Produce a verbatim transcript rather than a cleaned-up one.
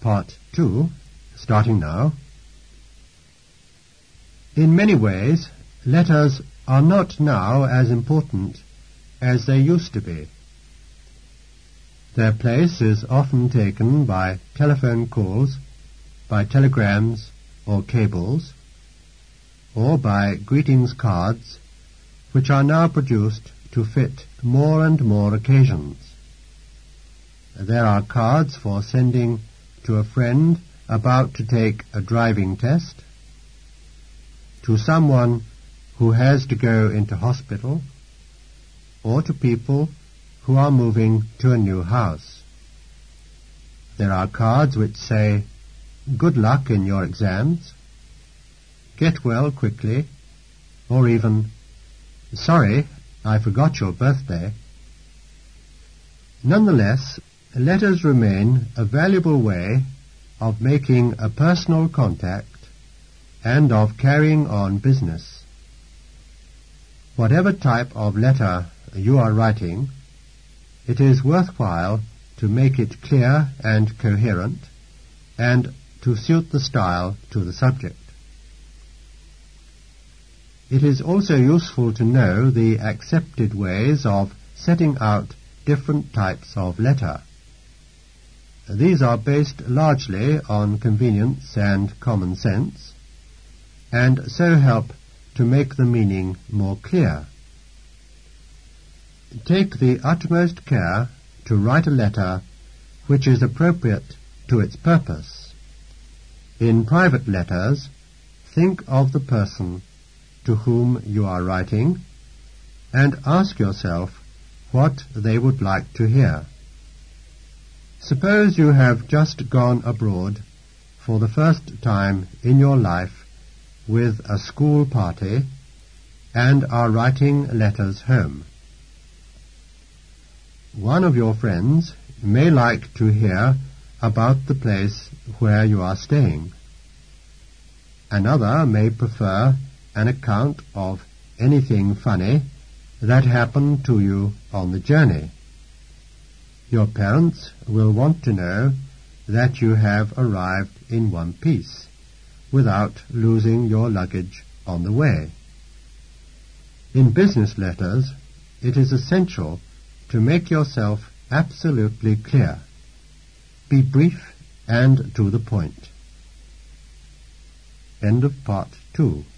Part two, starting now. In many ways, letters are not now as important as they used to be. Their place is often taken by telephone calls, by telegrams or cables, or by greetings cards, which are now produced to fit more and more occasions. There are cards for sending to a friend about to take a driving test, to someone who has to go into hospital, or to people who are moving to a new house. There are cards which say, "Good luck in your exams," "Get well quickly," or even, "Sorry, I forgot your birthday." Nonetheless, letters remain a valuable way of making a personal contact and of carrying on business. Whatever type of letter you are writing, it is worthwhile to make it clear and coherent and to suit the style to the subject. It is also useful to know the accepted ways of setting out different types of letter. These are based largely on convenience and common sense, and so help to make the meaning more clear. Take the utmost care to write a letter which is appropriate to its purpose. In private letters, think of the person to whom you are writing, and ask yourself what they would like to hear. Suppose you have just gone abroad for the first time in your life with a school party and are writing letters home. One of your friends may like to hear about the place where you are staying. Another may prefer an account of anything funny that happened to you on the journey. Your parents will want to know that you have arrived in one piece, without losing your luggage on the way. In business letters, it is essential to make yourself absolutely clear. Be brief and to the point. End of part two.